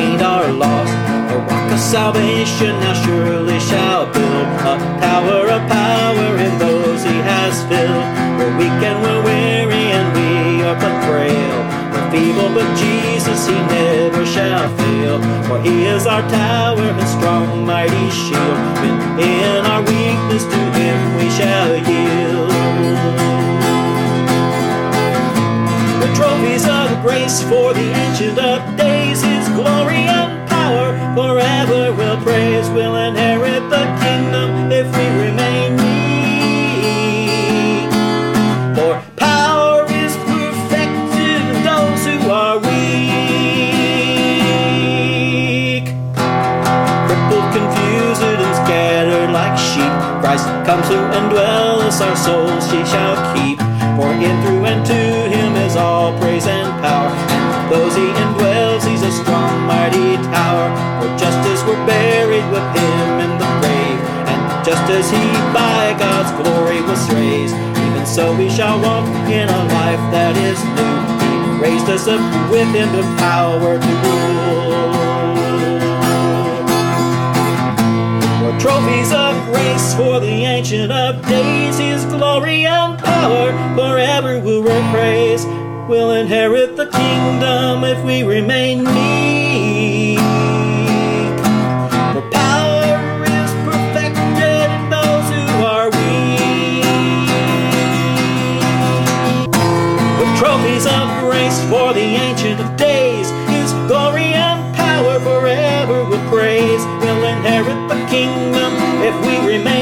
gained our loss. The rock of salvation now surely shall build a tower of power in those he has filled. We're weak and we're weary and we are but frail. We're feeble but Jesus he never shall fail. For he is our tower and strong mighty shield. When in our weakness to him we shall yield. The trophies of grace for the Ancient of Days, his glory and power forever we'll praise. We'll inherit the kingdom if we remain meek. For power is perfected in those who are weak. Crippled, confused, and scattered like sheep, Christ comes to indwell us, our souls he shall keep. For in, through, and to him is all praise and power. And those he indwells, he's a strong, mighty tower. For just as we're buried with him in the grave, and just as he by God's glory was raised, even so we shall walk in a life that is new. He raised us up with him to power to rule. For trophies of grace for the Ancient of Days, his glory and power forever we'll praise. We'll inherit the kingdom if we remain meek. For power is perfected in those who are weak. With trophies of grace for the Ancient of Days, his glory and power forever we'll praise. We'll inherit the kingdom if we remain